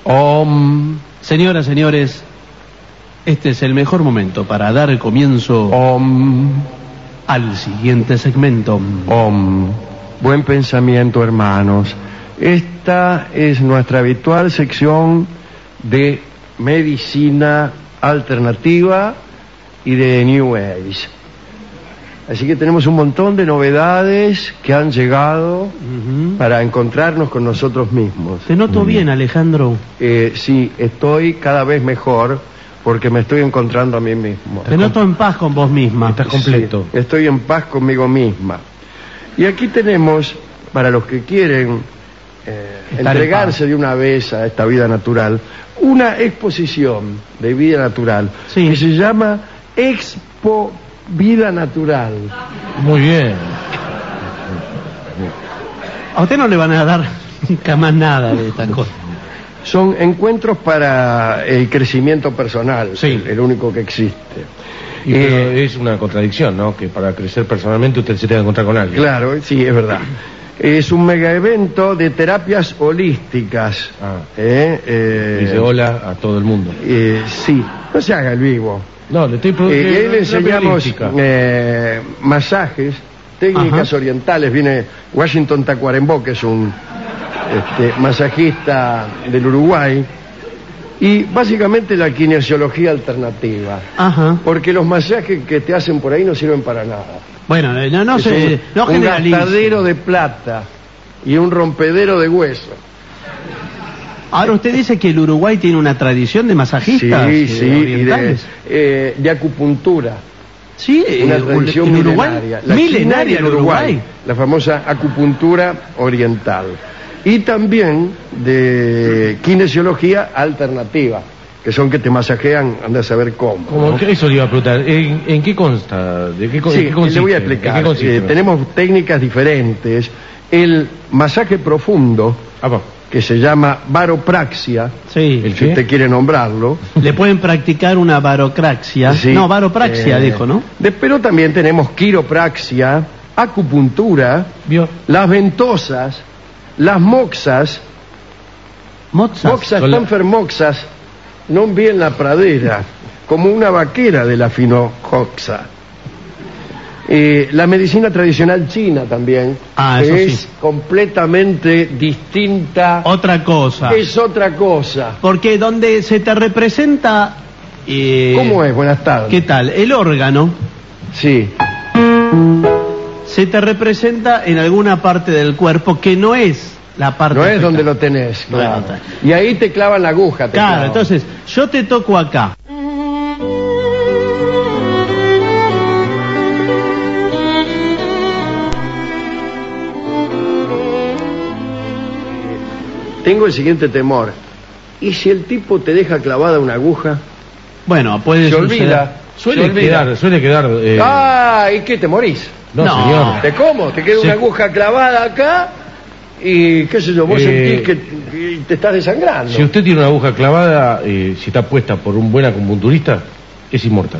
Om. Señoras, señores, este es el mejor momento para dar comienzo al siguiente segmento. Buen pensamiento, hermanos. Esta es nuestra habitual sección de medicina alternativa y de New Age. Así que tenemos un montón de novedades que han llegado para encontrarnos con nosotros mismos. Te noto bien, Alejandro. Sí, estoy cada vez mejor porque me estoy encontrando a mí mismo. Te noto en paz con vos misma. Estás completo. Sí, estoy en paz conmigo misma. Y aquí tenemos, para los que quieren entregarse de una vez a esta vida natural, una exposición de vida natural que se llama Expo Vida Natural. Muy bien. A usted no le van a dar nunca más nada de estas cosas. Son encuentros para el crecimiento personal, el único que existe. Pero es una contradicción, ¿no? Que para crecer personalmente usted se tenga que encontrar con alguien. Claro, sí, es verdad. Es un mega evento de terapias holísticas. Dice hola a todo el mundo. Sí, no se haga el vivo. No, le estoy y ahí le enseñamos masajes, técnicas orientales. Viene Washington Tacuarembó, que es un masajista del Uruguay. Y básicamente la kinesiología alternativa. Porque los masajes que te hacen por ahí no sirven para nada. Bueno, no un gastadero de plata y un rompedero de hueso. Ahora usted dice que el Uruguay tiene una tradición de masajistas orientales. Y de acupuntura. Sí, una tradición milenaria. Milenaria en Uruguay. La famosa acupuntura oriental. Y también de kinesiología alternativa, que son que te masajean, anda a saber cómo. ¿no? Eso le iba a preguntar. ¿En qué consta? ¿De qué consiste? Le voy a explicar. Tenemos técnicas diferentes. El masaje profundo, que se llama baropraxia, si usted quiere nombrarlo. Le pueden practicar una barocraxia. No, baropraxia dijo, ¿no? Pero también tenemos quiropraxia, acupuntura, las ventosas, las moxas. Moxas, moxas, non vi en la pradera, como una vaquera de la finocoxa. La medicina tradicional china también es completamente distinta. Otra cosa. Es otra cosa. Porque donde se te representa... ¿Cómo es? Buenas tardes. ¿Qué tal? El órgano. Sí. Se te representa en alguna parte del cuerpo que no es la parte... No es donde lo tenés, claro. Y ahí te clavan la aguja. Claro, entonces, yo te toco acá. Tengo el siguiente temor. ¿Y si el tipo te deja clavada una aguja? Bueno, puede se olvida. Suele quedar. ¿Y qué? ¿Te morís? No, señor. ¿Te cómo? Te queda una aguja clavada acá y qué sé yo, vos sentís que te estás desangrando. Si usted tiene una aguja clavada, si está puesta por un buen acupunturista, es inmortal.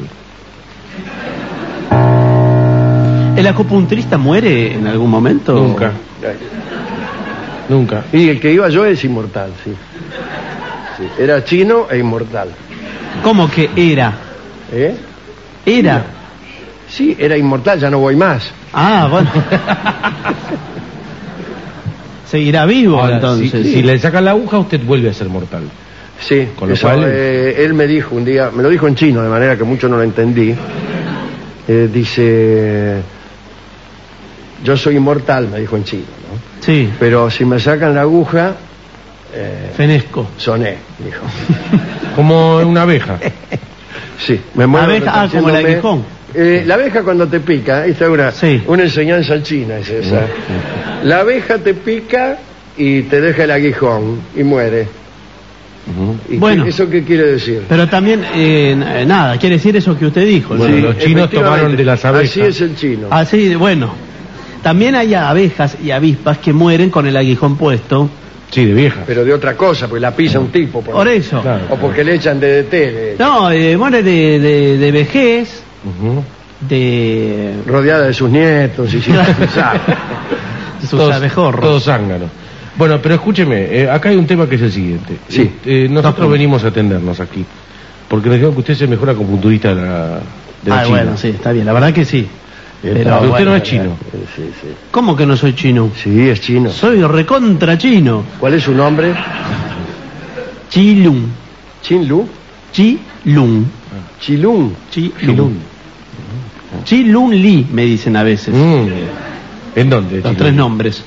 ¿El acupunturista muere en algún momento? Nunca. Y el que iba yo es inmortal, sí. Era chino e inmortal. ¿Cómo que era? Era. Sí, era inmortal, ya no voy más. Bueno. Seguirá vivo. Ahora, entonces. Si le sacan la aguja, usted vuelve a ser mortal. Sí, con lo cual... él me dijo un día, me lo dijo en chino, de manera que mucho no lo entendí. Dice, yo soy inmortal, me dijo en chino, ¿no? Sí. Pero si me sacan la aguja, fenezco. Soné, dijo. Como una abeja. Sí, me muero. Abeja, como el aguijón. La abeja cuando te pica, esta es una enseñanza china, es esa. La abeja te pica y te deja el aguijón y muere. ¿Y bueno, eso qué quiere decir? Pero también, nada, quiere decir eso que usted dijo. Bueno, los chinos tomaron de las abejas. Así es el chino. Así, bueno. También hay abejas y avispas que mueren con el aguijón puesto. Sí, de viejas. Pero de otra cosa, porque la pisa un tipo. Por eso. Claro. O porque le echan DDT. No, muere de vejez, rodeada de sus nietos y sin sus abejorros. Todo zángano. Bueno, pero escúcheme, acá hay un tema que es el siguiente. Sí. Nosotros venimos a atendernos aquí, porque nos dijeron que usted es el mejor acupunturista de la China. Bueno, sí, está bien, la verdad que sí. Pero usted no es chino. Sí, sí. ¿Cómo que no soy chino? Sí, es chino. Soy recontra chino. ¿Cuál es su nombre? Chilung. ¿Chinlu? Chilung. Chilung. Chilung. Chilung Li, me dicen a veces. ¿En dónde? Los tres nombres.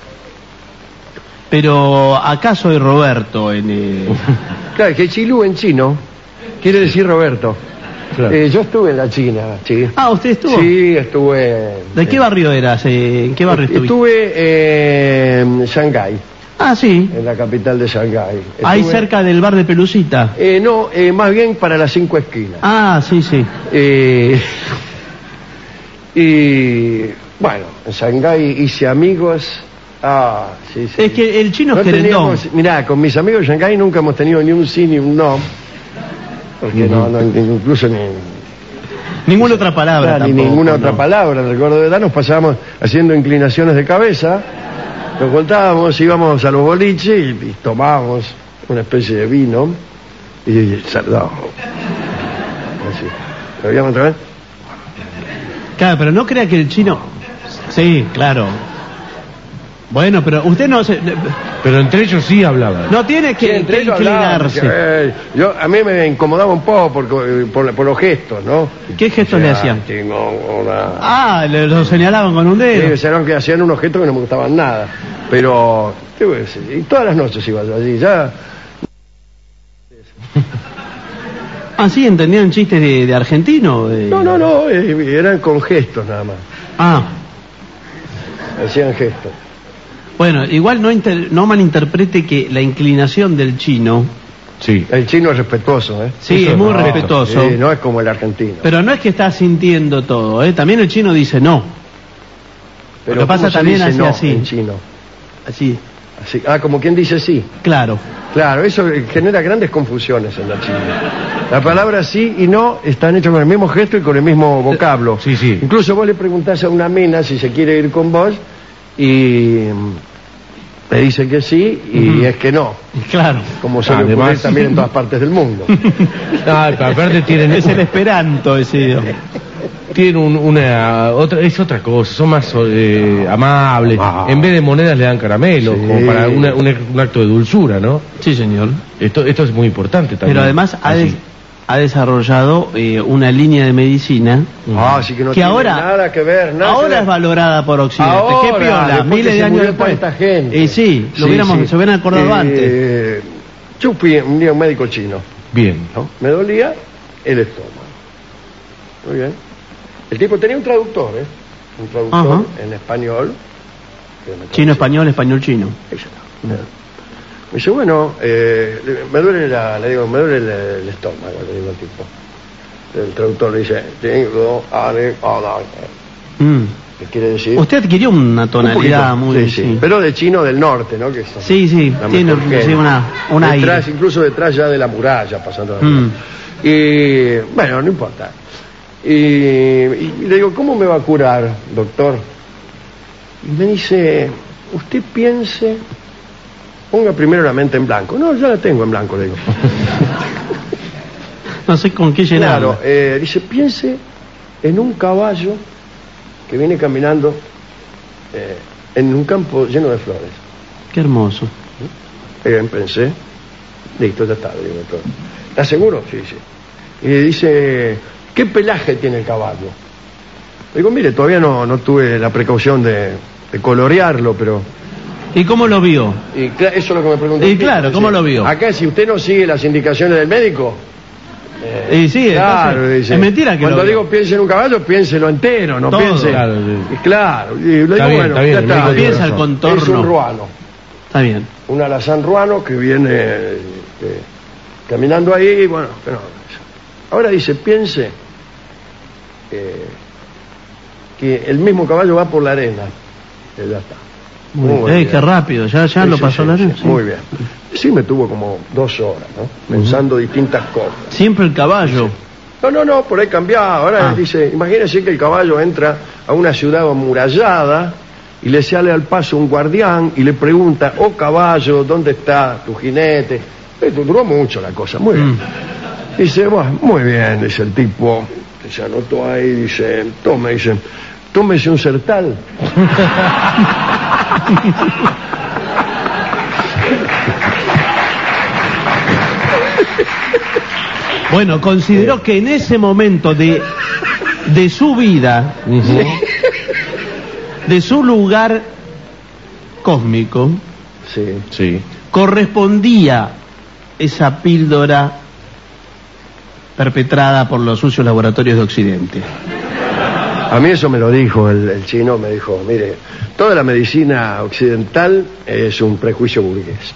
Pero acá soy Roberto Claro, que Chilu en chino quiere decir Roberto. Claro. Yo estuve en la China, sí. Ah, ¿usted estuvo? Sí, estuve. ¿De qué barrio eras? ¿En qué barrio estuviste? Estuve en Shanghái, Ah, sí. en la capital de Shanghái. Ahí Estuve- cerca del bar de Pelucita. No, más bien para las 5 esquinas. Ah, sí, sí. Y bueno, en Shanghái hice amigos. Ah, sí, sí. Es que el chino No es querendón. mirá, con mis amigos de Shanghái nunca hemos tenido ni un sí ni un no. Porque no, incluso ni Ninguna otra palabra ni tampoco, ninguna ¿no? otra palabra. Recuerdo de edad nos pasábamos haciendo inclinaciones de cabeza, nos voltábamos, íbamos a los boliches y tomábamos una especie de vino y saludábamos. Así. ¿Lo veíamos otra vez? Claro, pero no crea que el chino... Sí, claro. Bueno, pero usted no se... Pero entre ellos sí hablaban. No tiene que, Sí, entre que ellos inclinarse. hablábamos, a mí me incomodaba un poco por los gestos, ¿no? ¿Qué gestos le hacían? Tengo una... Ah, lo señalaban con un dedo. Sí, que hacían unos gestos que no me gustaban nada. Pero, ¿qué voy a decir? Y todas las noches iba yo allí, ya... Ah, sí, ¿entendían chistes de argentino? No, eran con gestos nada más. Ah, Hacían gestos. bueno, igual no malinterprete que la inclinación del chino... Sí. El chino es respetuoso, ¿eh? Sí, Eso es muy no, respetuoso. Sí, no es como el argentino. Pero no es que está sintiendo todo, ¿eh? También el chino dice no. Pero lo que pasa ¿cómo se también dice hace no así. en chino? Así, Así. Ah, como quien dice sí. claro. Claro, eso genera grandes confusiones en la China. La palabra sí y no están hechas con el mismo gesto y con el mismo vocablo. Sí, sí. Incluso vos le preguntás a una mina si se quiere ir con vos y le dice que sí y es que no. Claro. Como suele Además- ocurrir también en todas partes del mundo. Ah, pero aparte tienen, Es el esperanto ese idioma. tienen es otra cosa, son más amables. En vez de monedas le dan caramelos, Sí. como para un acto de dulzura, ¿no? Sí, señor. Esto es muy importante también. Pero además Así. ha desarrollado una línea de medicina Así que no que tiene ahora, nada que ver. Nada que ahora ver. es valorada por Occidente. Ahora, ¿Qué piola? después Miles que de se años murió después. tanta gente. Y sí, se hubieran acordado antes. Yo fui un día a un médico chino, Bien. ¿no? Me dolía el estómago. Muy bien. El tipo tenía un traductor, ¿eh? Un traductor Ajá. en español. que me Chino, traducía. español, español, chino. Me dice, bueno, me duele me duele el estómago, le digo al tipo. El traductor le dice, tengo Mm. ¿qué quiere decir? Usted adquirió una Un tonalidad poquito, muy... sí. Pero de chino del norte, ¿no? Que es Sí, la tiene mejor gente. sí, un aire. Detrás, incluso detrás ya de la muralla, pasando la Mm. Y bueno, no importa. Y le digo, ¿cómo me va a curar, doctor? Y me dice, usted piense, ponga primero la mente en blanco. No, ya la tengo en blanco, le digo. No sé con qué llenarlo. Claro, dice, piense en un caballo que viene caminando en un campo lleno de flores. Qué hermoso. Pensé, listo, ya está, le digo, doctor. ¿Estás seguro? Sí, sí. Y le dice, ¿qué pelaje tiene el caballo? Le digo, mire, todavía no tuve la precaución de colorearlo, pero... ¿Y cómo lo vio? Y eso es lo que me preguntó. Y el tipo, claro, dice, ¿cómo lo vio? Acá, si usted no sigue las indicaciones del médico... Y sí, claro, entonces, dice, es mentira que cuando lo vio. digo piense en un caballo, piénselo entero, no Todo. piense... Claro, sí. Y claro, y le digo, Está bien, bueno, está bien, ya el está, médico digo, piensa el contorno. es un ruano. Está bien. Un alazán ruano que viene caminando ahí, y bueno, pero ahora dice, piense que el mismo caballo va por la arena. Ya está. Muy bien. Qué rápido, ya Sí, lo sí, pasó sí, la sí, arena. Sí. Muy bien. Sí, me tuvo como 2 horas, ¿no? Pensando distintas cosas. Siempre el caballo. No, por ahí cambiaba. Ahora dice, imagínese que el caballo entra a una ciudad amurallada y le sale al paso un guardián y le pregunta: oh caballo, ¿dónde está tu jinete? Esto duró mucho la cosa, muy bien. Dice: bueno, muy bien, dice el tipo, se anotó ahí, dice, tómese un Sertal. Bueno, consideró que en ese momento de su vida, de su lugar cósmico, sí, correspondía esa píldora perpetrada por los sucios laboratorios de Occidente. A mí eso me lo dijo el chino, me dijo: mire, toda la medicina occidental es un prejuicio burgués.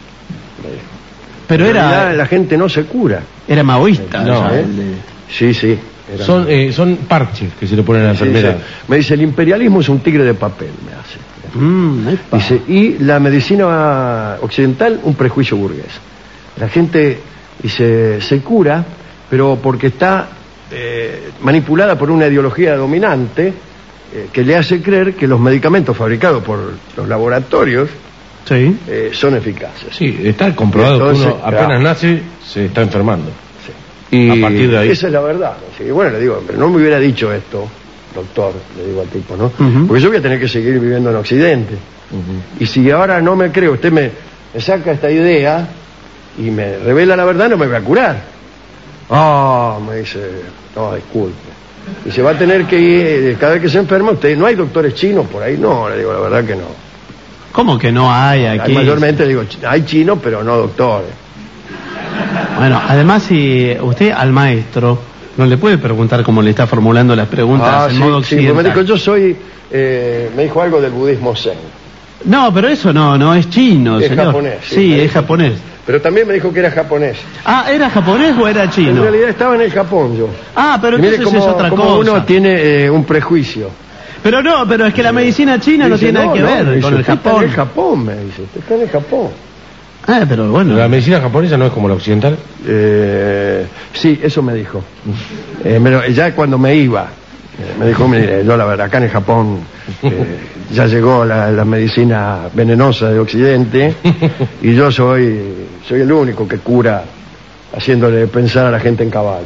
Pero en realidad, la gente no se cura. Era maoísta. No, Sí. Son parches que se le ponen a la enfermedad. Sí. Me dice: el imperialismo es un tigre de papel, me hace. Dice: y la medicina occidental, un prejuicio burgués. La gente, dice, se cura, pero porque está manipulada por una ideología dominante que le hace creer que los medicamentos fabricados por los laboratorios son eficaces. Sí, está comprobado. Entonces, que uno apenas nace se está enfermando. Sí. Y a partir de ahí. Esa es la verdad. Y bueno, le digo: pero no me hubiera dicho esto, doctor, le digo al tipo, ¿no? Porque yo voy a tener que seguir viviendo en Occidente. Y si ahora no me creo, usted me saca esta idea y me revela la verdad, no me voy a curar. Me dice: no, disculpe. Y se va a tener que ir, cada vez que se enferma usted. ¿No hay doctores chinos por ahí? No, le digo, la verdad que no. ¿Cómo que no hay aquí? Mayormente digo, hay chinos, pero no doctores. Bueno, además, si usted al maestro no le puede preguntar cómo le está formulando las preguntas en modo occidental. Sí, me dijo: yo soy, me dijo algo del budismo zen. No, pero eso no es chino, es señor. Japonés. Sí, es japonés. Pero también me dijo que era japonés. ¿Era japonés o era chino? En realidad estaba en el Japón yo. Pero entonces es otra cosa. Uno tiene un prejuicio. Pero es que la medicina china dice, no tiene nada que ver con el Japón. Está en el Japón, me dice. Está en el Japón. Pero bueno. ¿La medicina japonesa no es como la occidental? Sí, eso me dijo. Ya cuando me iba, me dijo: mire, yo la verdad, acá en el Japón ya llegó la medicina venenosa de Occidente y yo soy el único que cura haciéndole pensar a la gente en caballo.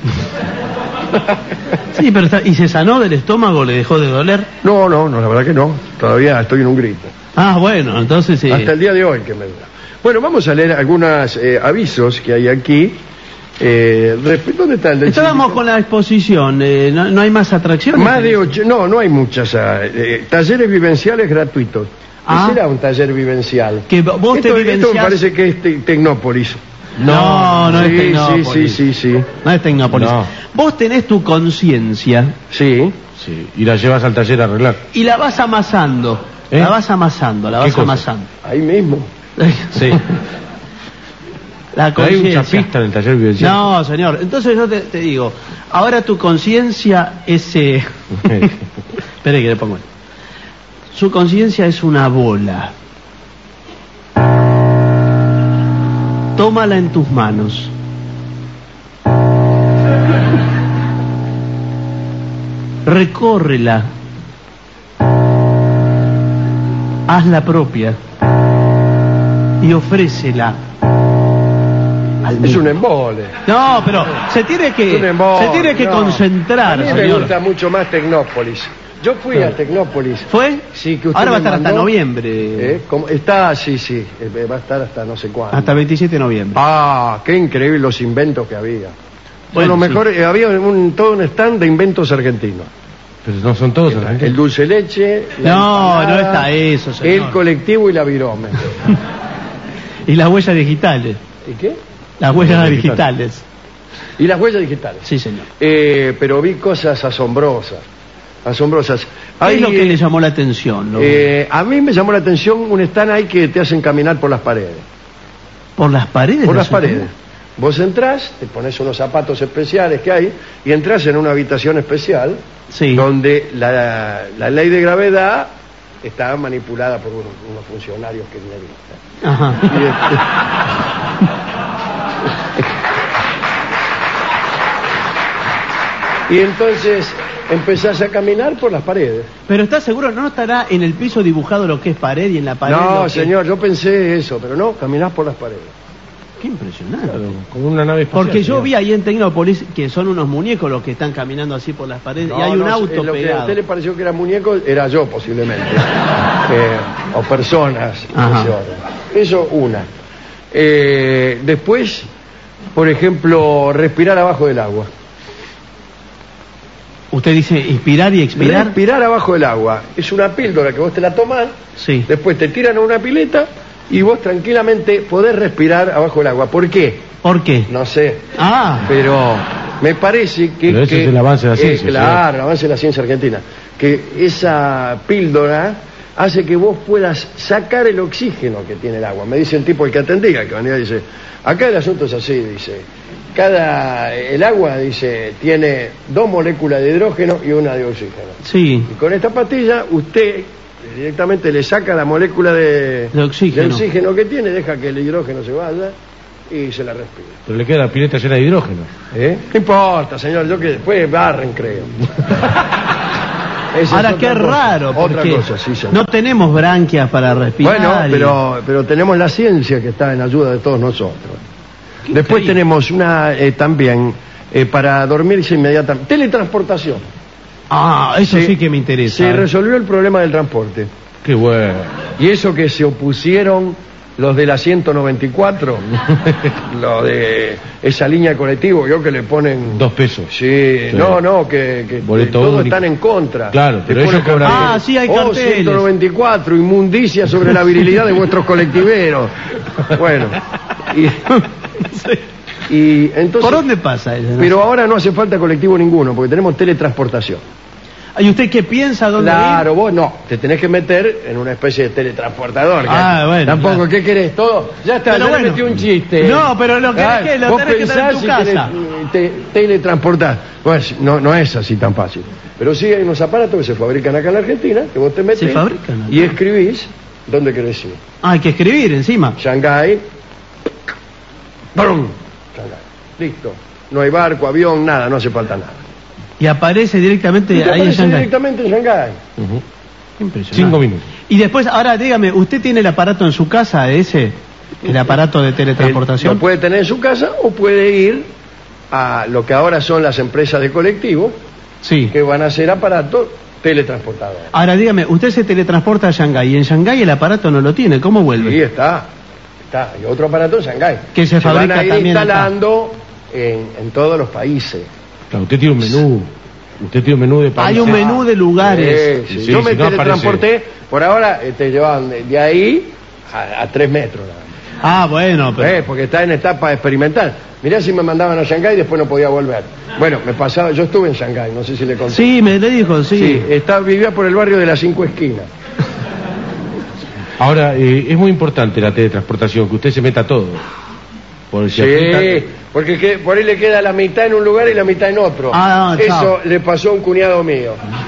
Sí, pero ¿y se sanó del estómago? ¿Le dejó de doler? No, la verdad que no. Todavía estoy en un grito. Bueno, entonces sí. Hasta el día de hoy que me dura. Bueno, vamos a leer algunos avisos que hay aquí. ¿Dónde está el del Estábamos con la exposición. ¿No hay más atracciones? Más de 8. No hay muchas. Talleres vivenciales gratuitos. ¿Qué será un taller vivencial? Que vos esto me parece que es Tecnópolis. No es Tecnópolis. Sí. No es Tecnópolis. No. Vos tenés tu conciencia. Sí. Y la llevas al taller a arreglar. Y la vas amasando. La vas amasando. Ahí mismo. Sí. La hay un chapista en el taller vivencial. No, señor. Entonces yo te digo, ahora tu conciencia es... Espere que le pongo. Su conciencia es una bola. Tómala en tus manos. Recórrela. Hazla propia. Y ofrécela. Es un embole. No, pero se tiene que concentrar, a mí señor. me gusta mucho más Tecnópolis. Yo fui a Tecnópolis. ¿Fue? Sí, que usted ahora va a estar mandó, hasta noviembre. Está, sí. Va a estar hasta no sé cuándo. Hasta 27 de noviembre. Qué increíble los inventos que había. Bueno, lo mejor, había todo un stand de inventos argentinos. Pero no son todos argentinos. El dulce de leche. No está eso, señor. El colectivo y la virome. Y las huellas digitales. ¿Y qué? Las huellas digitales. Y las huellas digitales. Sí, señor. Pero vi cosas asombrosas. ¿Qué es lo que le llamó la atención? A mí me llamó la atención un stand ahí que te hacen caminar por las paredes. ¿Por las paredes? Por las paredes. Vos entrás, te pones unos zapatos especiales que hay y entras en una habitación especial donde la ley de gravedad está manipulada por unos funcionarios kirchneristas. Ajá. Y entonces empezás a caminar por las paredes. Pero ¿estás seguro? ¿No estará en el piso dibujado lo que es pared y en la pared? No, lo que... señor, yo pensé eso, pero no, caminás por las paredes. Qué impresionante. Claro, como una nave espacial. Porque yo vi ahí en Tecnópolis que son unos muñecos los que están caminando así por las paredes y hay un auto lo que a pegado. usted le pareció que era muñeco, era yo posiblemente. O personas. Ajá. Eso una. Después, por ejemplo, respirar abajo del agua. Usted dice inspirar y expirar. Respirar abajo del agua. Es una píldora que vos te la tomás, Sí. después te tiran a una pileta y vos tranquilamente podés respirar abajo del agua. ¿Por qué? ¿Por qué? No sé. Ah, Pero me parece que... Pero ese es el avance de la ciencia, Claro, el avance de la ciencia argentina. Que esa píldora hace que vos puedas sacar el oxígeno que tiene el agua. Me dice el tipo el que atendía, que venía y dice, acá el asunto es así, dice, el agua, dice, tiene 2 moléculas de hidrógeno y una de oxígeno. sí. Y con esta pastilla usted directamente le saca la molécula de oxígeno que tiene, deja que el hidrógeno se vaya y se la respira. Pero le queda la pileta llena de hidrógeno. No importa, señor, yo que después barren, creo. Esa Ahora es qué otra cosa. raro, Otra porque cosa, sí, señor. no tenemos branquias para respirar. Bueno, pero tenemos la ciencia que está en ayuda de todos nosotros. Después increíble. tenemos una también para dormirse inmediatamente. Teletransportación. Ah, eso sí que me interesa. Se resolvió el problema del transporte. Qué bueno. Y eso que se opusieron los de la 194, los de esa línea de colectivo, yo que le ponen... 2 pesos. Sí, Sí. no, que Boleto todos único. están en contra. Claro, pero Te ponen ellos cobran- carteles. Ah, sí, hay carteles. 194, inmundicia sobre la virilidad de vuestros colectiveros. Bueno, y entonces... ¿Por dónde pasa eso? Pero ahora no hace falta colectivo ninguno, porque tenemos teletransportación. ¿Y usted qué piensa dónde Claro, ir? vos no, te tenés que meter en una especie de teletransportador. Ah, bueno, Tampoco, claro. ¿qué querés? Todo, ya está, Pero ya bueno. le metí un chiste. No, pero lo que lo vos tenés que tener en pensás tu si casa. querés, teletransportar. Bueno, no es así tan fácil. Pero sí hay unos aparatos que se fabrican acá en la Argentina, que vos te metes ¿Se fabrican? y escribís dónde querés ir. Ah, hay que escribir encima. Shanghái, ¡pum! Shanghái. Listo. No hay barco, avión, nada, no hace falta nada. Y aparece directamente Y te ahí en aparece Shanghái. directamente en Shanghái. Ujú. Impresionante. 5 minutos. Y después, ahora dígame, ¿usted tiene el aparato en su casa ese? El aparato de teletransportación. Lo puede tener en su casa o puede ir a lo que ahora son las empresas de colectivo Sí. que van a hacer aparatos teletransportadores. Ahora dígame, usted se teletransporta a Shanghái y en Shanghái el aparato no lo tiene, ¿cómo vuelve? Y está. Hay otro aparato en Shanghái. Que se van fabrica a ir también acá. instalando en todos los países. Claro, usted tiene un menú. Usted tiene un menú de países. Hay un menú de lugares. Sí, sí. Sí, Yo me si no teletransporté, por ahora te llevaban de ahí a 3 metros. Nada más. Ah, bueno, pero... Porque está en etapa experimental. Mirá si me mandaban a Shanghái y después no podía volver. Bueno, me pasaba, yo estuve en Shanghái, no sé si le conté. Sí, me le dijo, sí. Sí, vivía por el barrio de las 5 esquinas. Ahora, es muy importante la teletransportación, que usted se meta todo. Porque si aprieta- porque por ahí le queda la mitad en un lugar y la mitad en otro. Ah, no, chao. Eso le pasó a un cuñado mío.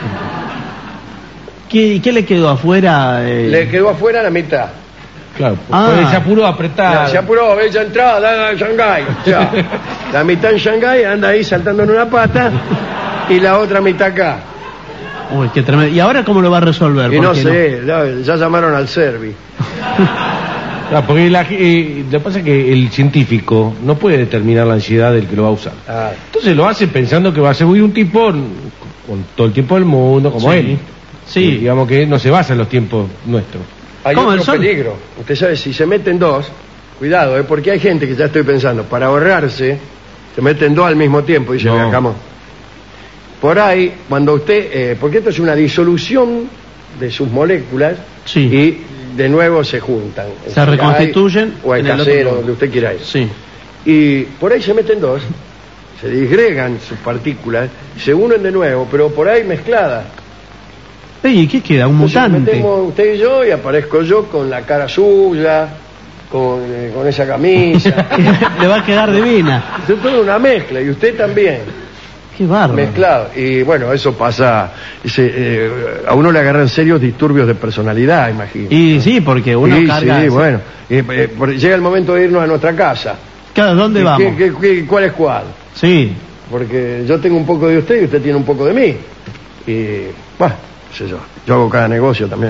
¿Qué le quedó afuera? Le quedó afuera la mitad. Claro, Ah. porque se apuró a apretar. Se apuró, ella entrada a Shanghái. Chao. La mitad en Shanghái anda ahí saltando en una pata y la otra mitad acá. Uy, qué tremendo. ¿Y ahora cómo lo va a resolver? Y no Porque sé, ya llamaron al Servi. Claro, porque lo que pasa es que el científico no puede determinar la ansiedad del que lo va a usar. Ah, Entonces lo hace pensando que va a ser un tipo con todo el tiempo del mundo, como Sí. él. Sí. Y digamos que no se basa en los tiempos nuestros. hay ¿Cómo, el otro sol? peligro. Usted sabe, si se meten dos, cuidado, porque hay gente que ya estoy pensando, para ahorrarse, se meten dos al mismo tiempo, dice No. Viajamos. Por ahí, cuando usted, porque esto es una disolución de sus moléculas Sí. y de nuevo se juntan. En Se Shanghái reconstituyen o en en el otro Casero, lugar. donde usted quiera ir. Sí. Y por ahí se meten dos, se disgregan sus partículas, se unen de nuevo, pero por ahí mezcladas. ¿Y qué queda? ¿Un Entonces nos mutante? metemos usted y yo y aparezco yo con la cara suya, con esa camisa. Le va a quedar divina. Es toda una mezcla y usted también, Qué bárbaro. mezclado. Y bueno, eso pasa, a uno le agarran serios disturbios de personalidad, imagino. Y sí, porque uno Sí, carga... sí, bueno. Llega el momento de irnos a nuestra casa. Claro, ¿dónde ¿Y vamos? cuál es cuál? Sí. Porque yo tengo un poco de usted y usted tiene un poco de mí. Y, bueno, qué sé yo hago cada negocio también.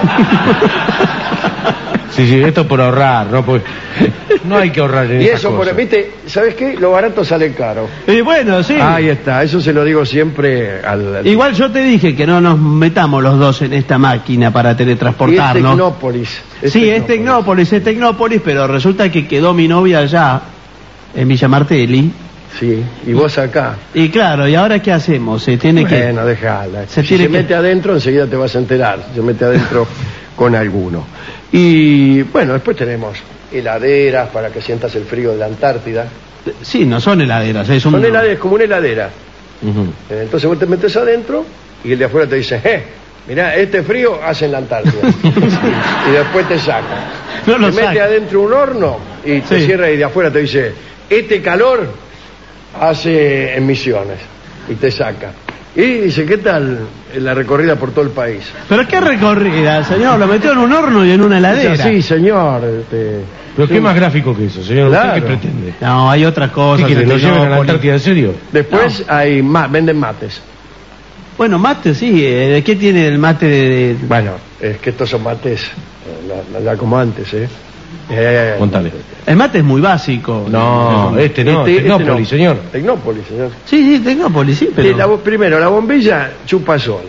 Sí, esto por ahorrar, ¿no? Porque no hay que ahorrar en Y esas eso, cosas. viste, ¿sabes qué? Lo barato sale caro. Y bueno, sí. Ahí está, eso se lo digo siempre al... Igual yo te dije que no nos metamos los dos en esta máquina para Y es teletransportarnos. Tecnópolis. Sí, es Tecnópolis, pero resulta que quedó mi novia allá, en Villa Martelli. Sí, y vos acá. Y claro, ¿y ahora qué hacemos? Se tiene Bueno, déjala. Se Si tiene se que- mete adentro, enseguida te vas a enterar. Se mete adentro con alguno. Y bueno, después tenemos heladeras para que sientas el frío de la Antártida. Sí, no son heladeras, es Son heladeras, como una heladera. Ujú. Entonces vos te metes adentro y el de afuera te dice, mirá, este frío hace en la Antártida. Y después te saca. No lo te mete saca. adentro un horno y te Sí. cierra y de afuera te dice, este calor hace en Misiones. Y te saca. Y dice, ¿qué tal la recorrida por todo el país? ¿Pero qué recorrida, señor? Lo metió en un horno y en una heladera. Sí, señor. Pero qué más gráfico que eso, señor. Claro. ¿Usted qué pretende? No, hay otras ¿Qué cosas. quiere? en ¿Nos lleven a la Tecnópolis. Antártida en serio? Después hay venden mates. Bueno, mate, sí. ¿Qué tiene el mate de...? Bueno, es que estos son mates, ya como antes, ¿eh? Contale. El mate es muy básico. No, Tecnópolis, no. señor. Tecnópolis, señor. Sí, Tecnópolis, sí, pero... Primero, la bombilla chupa sola.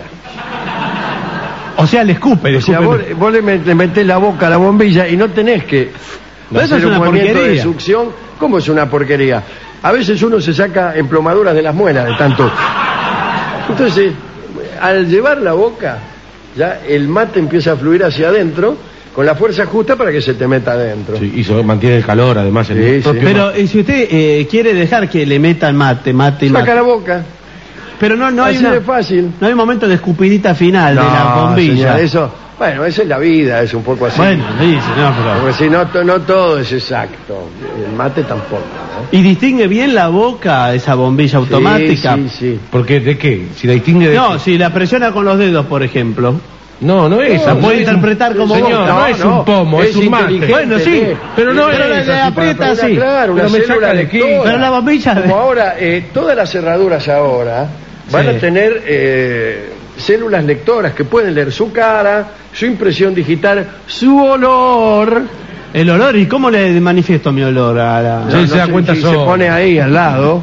O sea, le escupe, O sea, vos le metés la boca a la bombilla y no tenés que Pero eso hacer es un una movimiento de porquería. succión. ¿Cómo es una porquería? A veces uno se saca emplomaduras de las muelas de tanto. Entonces, al llevar la boca, ya el mate empieza a fluir hacia adentro con la fuerza justa para que se te meta adentro. Sí, y se mantiene el calor, además. En Sí, el sí. propio Pero si usted quiere dejar que le metan mate y Saca mate... la boca. Pero no hay Así de fácil. no hay momento de escupidita final de la bombilla. señor, eso, bueno, esa es la vida, es un poco así. Bueno, sí, señor, pero... Porque si no todo es exacto. El mate tampoco, ¿no? ¿Y distingue bien la boca esa bombilla automática? Sí, sí. Porque, ¿de qué? Si la distingue de No, qué? si la presiona con los dedos, por ejemplo. No es. La no puede es interpretar como señor, boca. no es un pomo, es un mate. inteligente, Bueno, sí, pero no pero es le así, aprieta para- así. Claro, una Pero me célula saca de aquí. lectora. Pero la bombilla de- Como ahora, todas las cerraduras ahora van Sí. a tener células lectoras que pueden leer su cara, su impresión digital, su olor. El olor, ¿y cómo le manifiesto mi olor a la... Sí, se da sé cuenta si solo. se pone ahí al lado.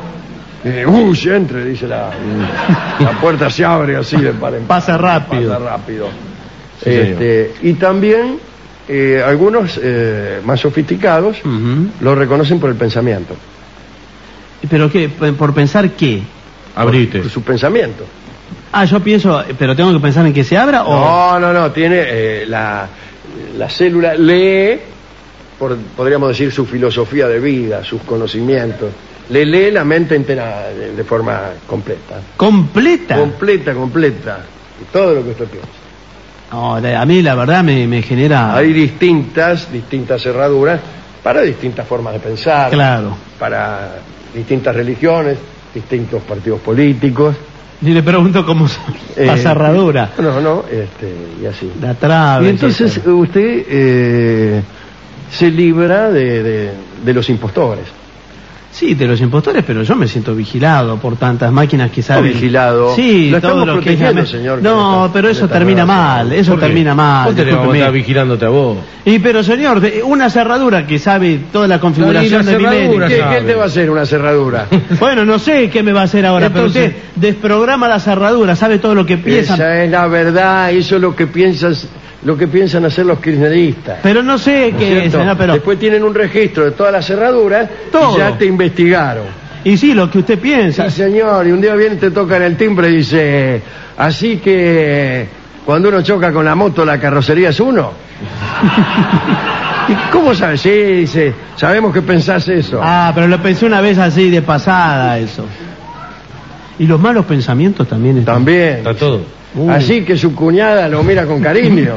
Entre, dice la puerta se abre así de par en par. Pasa rápido. Pasa rápido. Sí, Y también algunos más sofisticados Ujú. lo reconocen por el pensamiento. ¿Pero qué? ¿Por pensar qué? Abrite. Por su pensamiento. Ah, yo pienso, pero tengo que pensar en que se abra o... No, tiene la célula lee, podríamos decir, su filosofía de vida, sus conocimientos. Le lee la mente entera de forma completa. ¿Completa? Completa. Y todo lo que usted piensa. No, a mí la verdad me genera... Hay distintas cerraduras para distintas formas de pensar, Claro. para distintas religiones, distintos partidos políticos. Y le pregunto cómo es la cerradura. Y así. La trave. Y entonces usted se libra de los impostores. Sí, de los impostores, pero yo me siento vigilado por tantas máquinas que saben... vigilado. Sí, Lo todo estamos lo que es... protegiendo, señor, con No, esta- pero con eso esta termina nueva mal, cerradura. eso ¿Por qué? termina mal. ¿Vos tenés que discúlpeme. estar vigilándote a vos? Y pero señor, una cerradura que sabe toda la configuración la de mi cerradura mente. ¿Qué te va a hacer una cerradura? Bueno, no sé qué me va a hacer ahora, Entonces- pero usted desprograma la cerradura, sabe todo lo que piensa. Esa es la verdad, eso es lo que piensan hacer los kirchneristas. Pero no sé ¿No es qué es, cierto? señor, pero... Después tienen un registro de todas las cerraduras Todo. y ya te investigaron. Y sí, lo que usted piensa. Sí, señor, y un día viene y te tocan el timbre y dice, así que cuando uno choca con la moto, la carrocería es uno. ¿Y cómo sabes? Sí, dice, sabemos que pensás eso. Ah, pero lo pensé una vez así de pasada eso. Y los malos pensamientos también están. También. Está todo. Así que su cuñada lo mira con cariño.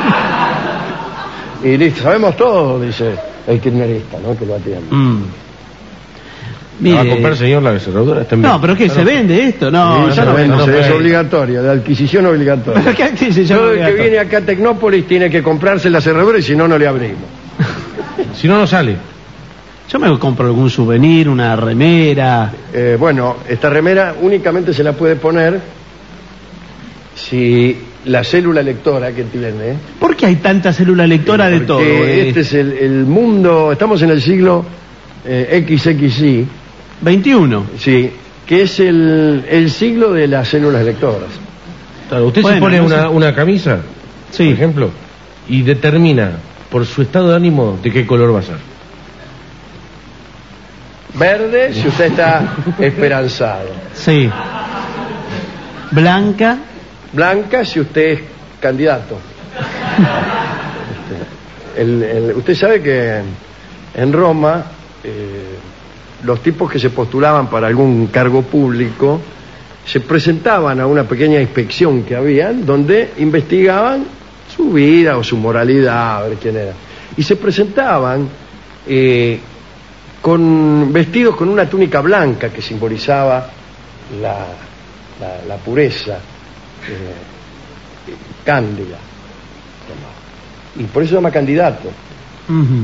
Y listo, sabemos todo, dice el kirchnerista, ¿no? Que lo atiende. ¿Va a comprar, señor, la cerradura? Está en No, bien. pero ¿qué? ¿Se vende esto? No, Sí, yo se no vende, vendo. es puede. obligatorio, de adquisición obligatoria. ¿Pero qué adquisición Todo el que obligatoria? viene acá a Tecnópolis tiene que comprarse la cerradura y si no, no le abrimos. Si no, no sale. Yo me compro algún souvenir, una remera. Bueno, esta remera únicamente se la puede poner si la célula lectora que tiene... ¿Por qué hay tanta célula lectora de todo? Este es el mundo, estamos en el siglo XXI, 21. sí, que es el siglo de las células lectoras. Claro, usted Bueno, se pone no sé. una camisa, Sí. por ejemplo, y determina por su estado de ánimo de qué color va a ser. Verde, si usted está esperanzado. Sí. Blanca. Blanca, si usted es candidato. Usted sabe que en Roma los tipos que se postulaban para algún cargo público se presentaban a una pequeña inspección que habían donde investigaban su vida o su moralidad, a ver quién era. Y se presentaban vestidos con una túnica blanca que simbolizaba la pureza, cándida. Y por eso se llama candidato. Ujú.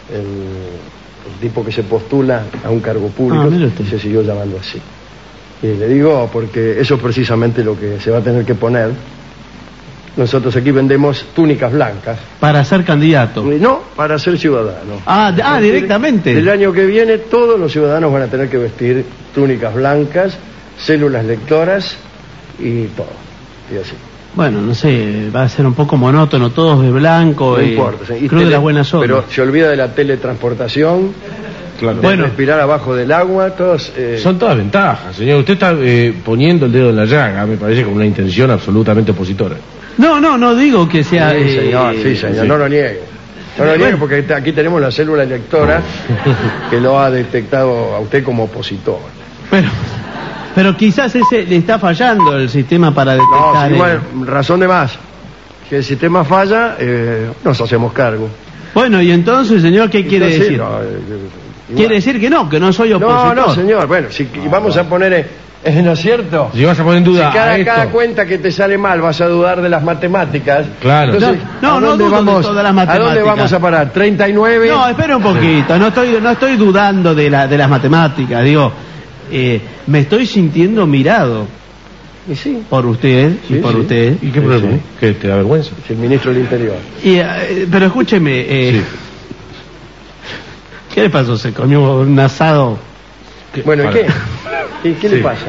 El tipo que se postula a un cargo público mire usted. se siguió llamando así. Y le digo porque eso es precisamente lo que se va a tener que poner. Nosotros aquí vendemos túnicas blancas. Para ser candidato. No, para ser ciudadano. Directamente. El año que viene todos los ciudadanos van a tener que vestir túnicas blancas, células lectoras y todo. Y así. Bueno, no sé, va a ser un poco monótono, todos de blanco. No importa. Sí. Y Cruz de las buenas obras. Pero se olvida de la teletransportación, Claro. de Bueno. respirar abajo del agua, todos... Son todas ventajas, señor. Usted está poniendo el dedo en la llaga, me parece, con una intención absolutamente opositora. No digo que sea... Sí, señor, sí, señor, sí. no lo niegue. No lo niegue porque aquí tenemos la célula lectora que lo ha detectado a usted como opositor. Pero quizás ese le está fallando el sistema para No, detectar... sí, bueno, razón de más. Que el sistema falla, nos hacemos cargo. Bueno, y entonces, señor, ¿qué quiere Entonces, decir? no, Quiere decir que no soy opositor. no, señor. Bueno, si vamos a poner... ¿no es cierto? Si vas a poner en duda Si cada esto, cuenta que te sale mal vas a dudar de las matemáticas. Claro. Entonces, No, ¿a no dónde dudo de vamos, todas las ¿A dónde matemáticas. vamos a parar? 39. No, espera un poquito, no estoy dudando de las matemáticas, digo, me estoy sintiendo mirado Y sí, por usted y Sí, por sí. usted. ¿y qué problema? Sí. ¿Que te da vergüenza? es el ministro del Interior. Pero escúcheme, Sí. ¿qué le pasó? ¿Se comió un asado? Bueno, ¿y Para. qué le Sí. pasa?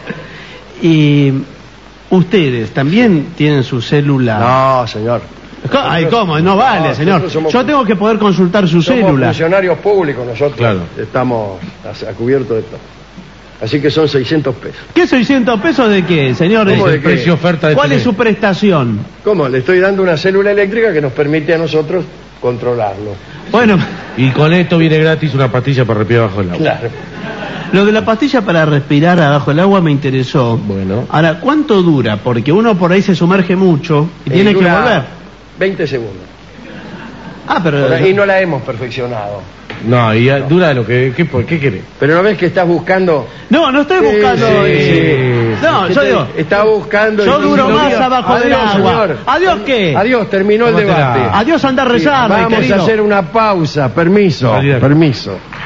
Y ustedes también tienen su célula. No, señor. Ay, ¿cómo? No vale, No, señor. nosotros somos- Yo tengo que poder consultar su Somos célula. funcionarios públicos nosotros. Claro. Estamos a cubierto de todo. Así que son 600 pesos. ¿Qué 600 pesos de qué, señor? ¿Cómo Es de el qué? precio oferta de ¿Cuál este es su mes. prestación? ¿Cómo? Le estoy dando una célula eléctrica que nos permite a nosotros controlarlo. Bueno, Y con esto viene gratis una pastilla para respirar bajo el agua. Claro. lo de la pastilla para respirar abajo del agua me interesó. Bueno. Ahora, ¿cuánto dura? Porque uno por ahí se sumerge mucho y tiene que Dura volver. 20 segundos. Pero... Y no la hemos perfeccionado. No, y dura lo que... ¿Qué querés? Pero no ves que estás buscando... No estoy Sí, buscando... sí. No, ¿Qué yo te- digo... Está buscando... Yo y- duro y- más abajo del Adiós, agua. señor. ¿Adiós qué? Adiós, terminó el Tómatela. debate. Adiós, anda a Sí, rezar, vamos querido. a hacer una pausa. Permiso, Validar. permiso.